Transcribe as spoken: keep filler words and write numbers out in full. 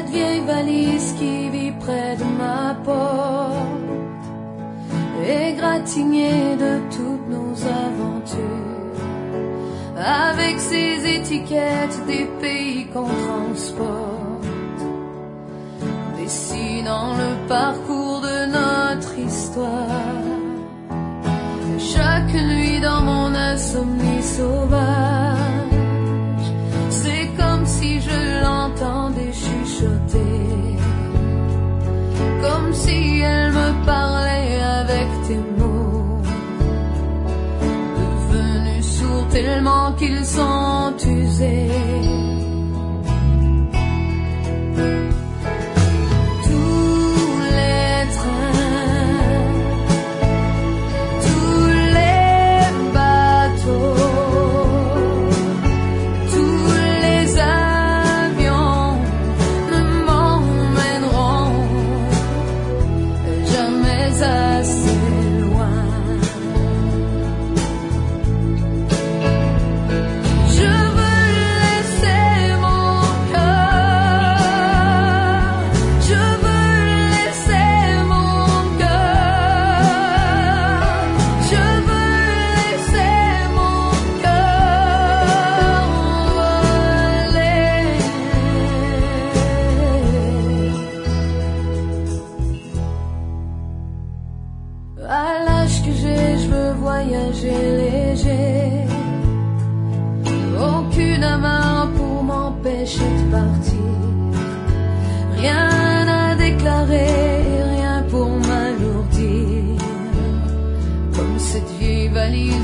vieille valise qui vit près de ma porte, égratignée de toutes nos aventures, avec ses étiquettes des pays qu'on transporte, dessinant le parcours de notre histoire. Chaque nuit dans mon insomnie sauvage, c'est comme si je l'entendais chuchoter, comme si elle me parlait avec tes mots, devenus sourds tellement qu'ils sont usés. À l'âge que j'ai, je veux voyager léger, aucune amarre pour m'empêcher de partir, rien à déclarer, rien pour m'alourdir, comme cette vieille valise